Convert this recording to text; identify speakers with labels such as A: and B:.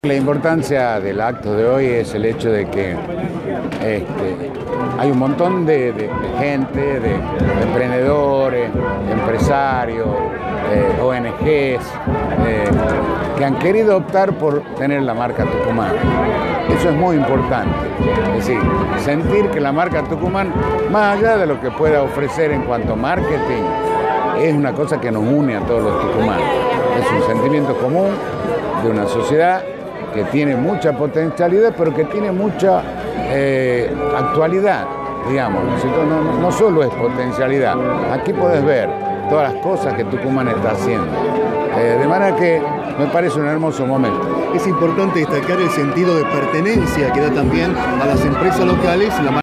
A: La importancia del acto de hoy es el hecho de que hay un montón de gente, de emprendedores, de empresarios, ONGs, que han querido optar por tener la marca Tucumán. Eso es muy importante. Es decir, sentir que la marca Tucumán, más allá de lo que pueda ofrecer en cuanto a marketing, es una cosa que nos une a todos los tucumanos. Es un sentimiento común de una sociedad que tiene mucha potencialidad, pero que tiene mucha actualidad, digamos. No solo es potencialidad, aquí podés ver todas las cosas que Tucumán está haciendo. De manera que me parece un hermoso momento.
B: Es importante destacar el sentido de pertenencia que da también a las empresas locales la